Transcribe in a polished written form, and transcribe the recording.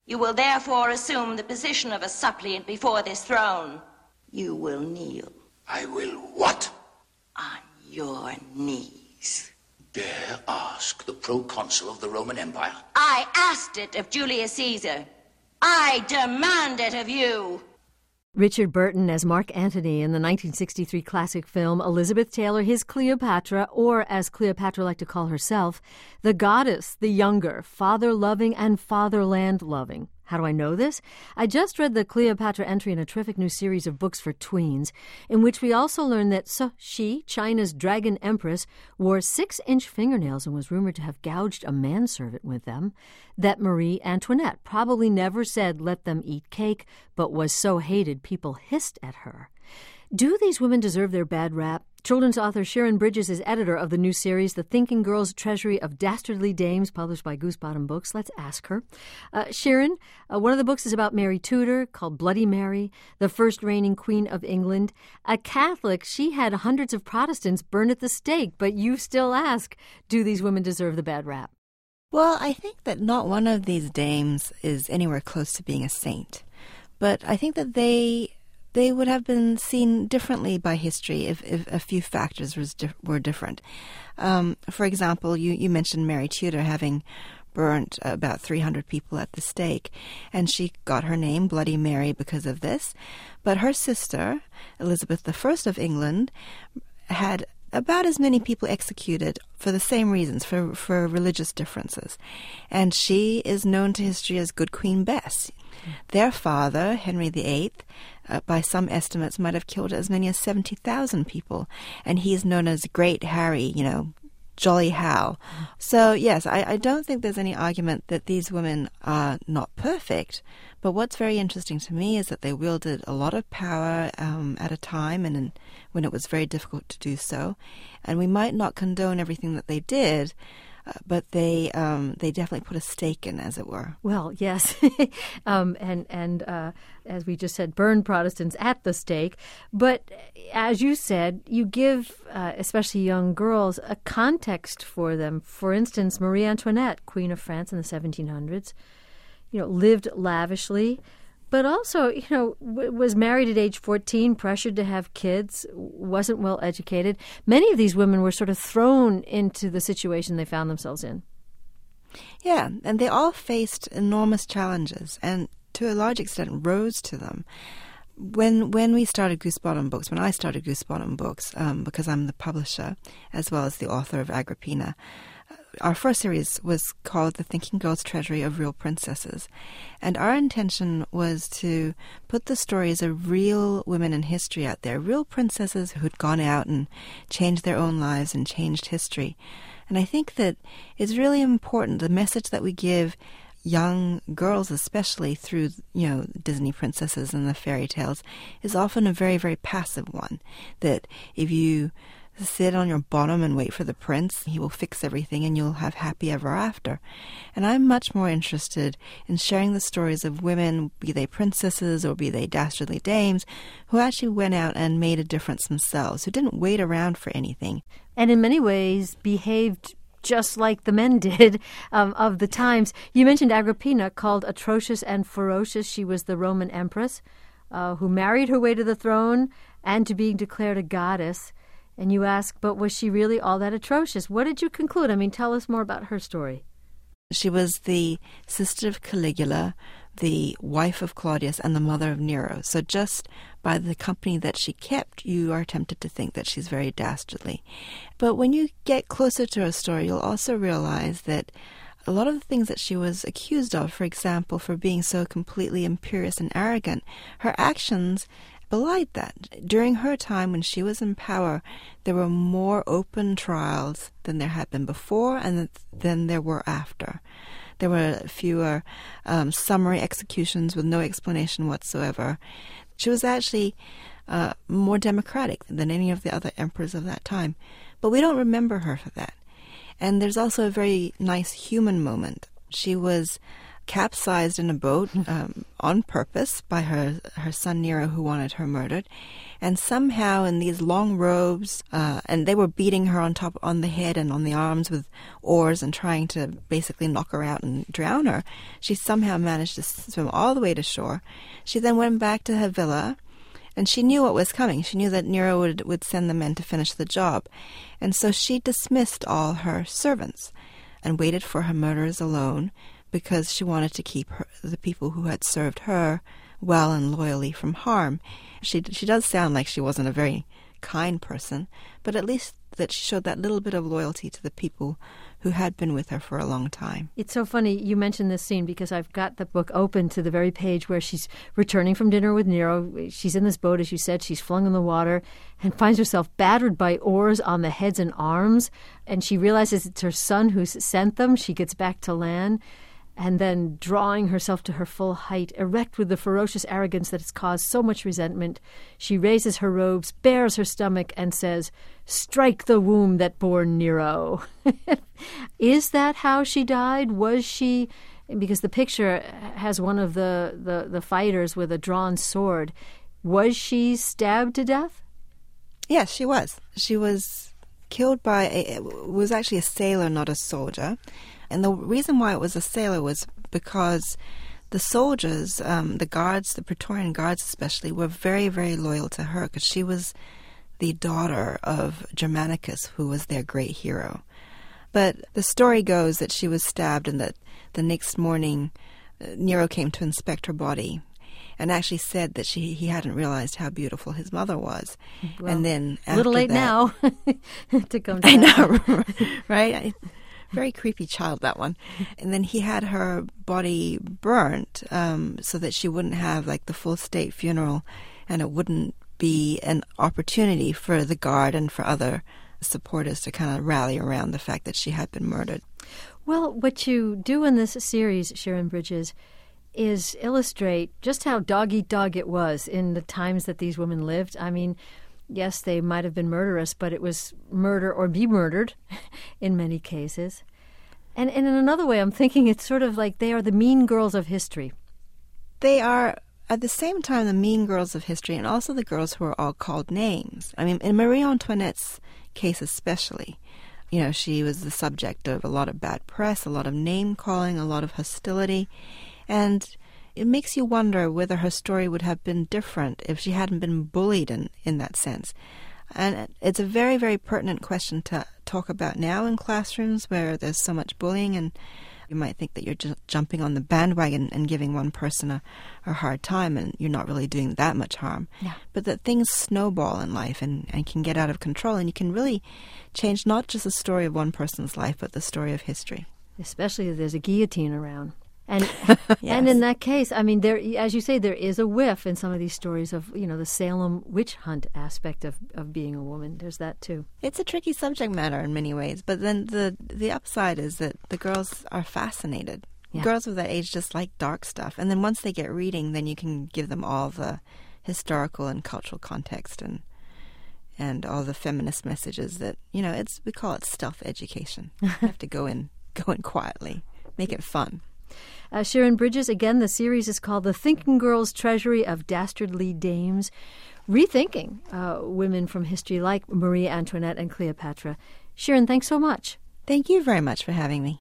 You will therefore assume the position of a suppliant before this throne. You will kneel. I will what? On your knees. Dare ask the proconsul of the Roman Empire? I asked it of Julius Caesar. I demand it of you. Richard Burton as Mark Antony in the 1963 classic film Elizabeth Taylor, His Cleopatra, or as Cleopatra liked to call herself, the goddess, the younger, father-loving and fatherland-loving. How do I know this? I just read the Cleopatra entry in a terrific new series of books for tweens, in which we also learned that she, China's dragon empress, wore 6-inch fingernails and was rumored to have gouged a manservant with them, that Marie Antoinette probably never said let them eat cake, but was so hated people hissed at her. Do these women deserve their bad rap? Children's author Sharon Bridges is editor of the new series, The Thinking Girl's Treasury of Dastardly Dames, published by Goosebottom Books. Let's ask her. Sharon, one of the books is about Mary Tudor, called Bloody Mary, the first reigning Queen of England. A Catholic, she had hundreds of Protestants burned at the stake, but you still ask, do these women deserve the bad rap? Well, I think that not one of these dames is anywhere close to being a saint. But I think that they would have been seen differently by history if a few factors were different. For example, you mentioned Mary Tudor having burnt about 300 people at the stake, and she got her name, Bloody Mary, because of this. But her sister, Elizabeth I of England, had about as many people executed for the same reasons, for religious differences. And she is known to history as Good Queen Bess. Their father, Henry VIII, by some estimates, might have killed as many as 70,000 people. And he's known as Great Harry, Jolly Hal. So, yes, I don't think there's any argument that these women are not perfect. But what's very interesting to me is that they wielded a lot of power at a time and when it was very difficult to do so. And we might not condone everything that they did, but they definitely put a stake in, as it were. Well, yes, and as we just said, burn Protestants at the stake. But as you said, you give especially young girls a context for them. For instance, Marie Antoinette, Queen of France in the 1700s, lived lavishly, but also, was married at age 14, pressured to have kids, wasn't well educated. Many of these women were sort of thrown into the situation they found themselves in. Yeah, and they all faced enormous challenges and to a large extent rose to them. When we started Goosebottom Books, when I started Goosebottom Books, because I'm the publisher as well as the author of Agrippina, our first series was called The Thinking Girl's Treasury of Real Princesses. And our intention was to put the stories of real women in history out there, real princesses who'd gone out and changed their own lives and changed history. And I think that it's really important, the message that we give young girls, especially through, Disney princesses and the fairy tales, is often a very, very passive one. That if you sit on your bottom and wait for the prince, he will fix everything and you'll have happy ever after. And I'm much more interested in sharing the stories of women, be they princesses or be they dastardly dames, who actually went out and made a difference themselves, who didn't wait around for anything. And in many ways behaved just like the men did of the times. You mentioned Agrippina, called atrocious and ferocious. She was the Roman empress who married her way to the throne and to being declared a goddess. And you ask, but was she really all that atrocious? What did you conclude? Tell us more about her story. She was the sister of Caligula, the wife of Claudius, and the mother of Nero. So just by the company that she kept, you are tempted to think that she's very dastardly. But when you get closer to her story, you'll also realize that a lot of the things that she was accused of, for example, for being so completely imperious and arrogant, her actions belied that. During her time when she was in power, there were more open trials than there had been before and than there were after. There were fewer summary executions with no explanation whatsoever. She was actually more democratic than any of the other emperors of that time. But we don't remember her for that. And there's also a very nice human moment. She was capsized in a boat on purpose by her son Nero, who wanted her murdered. And somehow in these long robes, and they were beating her on the head and on the arms with oars and trying to basically knock her out and drown her, she somehow managed to swim all the way to shore. She then went back to her villa, and she knew what was coming. She knew that Nero would send the men to finish the job. And so she dismissed all her servants and waited for her murderers alone, because she wanted to keep the people who had served her well and loyally from harm. She does sound like she wasn't a very kind person, but at least that she showed that little bit of loyalty to the people who had been with her for a long time. It's so funny you mentioned this scene, because I've got the book open to the very page where she's returning from dinner with Nero. She's in this boat, as you said. She's flung in the water and finds herself battered by oars on the heads and arms. And she realizes it's her son who's sent them. She gets back to land. And then, drawing herself to her full height, erect with the ferocious arrogance that has caused so much resentment, she raises her robes, bares her stomach, and says, "Strike the womb that bore Nero." Is that how she died? Was she... Because the picture has one of the fighters with a drawn sword. Was she stabbed to death? Yes, she was. She was killed by it was actually a sailor, not a soldier. And the reason why it was a sailor was because the soldiers, the guards, the Praetorian guards especially, were very, very loyal to her, because she was the daughter of Germanicus, who was their great hero. But the story goes that she was stabbed, and that the next morning Nero came to inspect her body and actually said that he hadn't realized how beautiful his mother was. Well, and then after a little late that, now to come to I that. know, right? Very creepy child, that one. And then he had her body burnt so that she wouldn't have like the full state funeral, and it wouldn't be an opportunity for the guard and for other supporters to kind of rally around the fact that she had been murdered. Well, what you do in this series, Sharon Bridges, is illustrate just how dog-eat-dog it was in the times that these women lived. I mean, yes, they might have been murderous, but it was murder or be murdered in many cases. And in another way, I'm thinking it's sort of like they are the mean girls of history. They are, at the same time, the mean girls of history, and also the girls who are all called names. I mean, in Marie Antoinette's case especially, you know, she was the subject of a lot of bad press, a lot of name-calling, a lot of hostility, and it makes you wonder whether her story would have been different if she hadn't been bullied in that sense. And it's a very, very pertinent question to talk about now in classrooms where there's so much bullying, and you might think that you're just jumping on the bandwagon and giving one person a hard time, and you're not really doing that much harm. Yeah. But that things snowball in life and can get out of control, and you can really change not just the story of one person's life, but the story of history. Especially if there's a guillotine around. And Yes. and in that case, I mean, there, as you say, there is a whiff in some of these stories of, you know, the Salem witch hunt aspect of being a woman. There's that too. It's a tricky subject matter in many ways, but then the upside is that the girls are fascinated. Yeah. Girls of that age just like dark stuff, and then once they get reading, then you can give them all the historical and cultural context and all the feminist messages that, you know, we call it stealth education. You have to go in quietly, make it fun. Sharon Bridges, again, the series is called The Thinking Girls Treasury of Dastardly Dames, rethinking women from history like Marie Antoinette and Cleopatra. Sharon, thanks so much. Thank you very much for having me.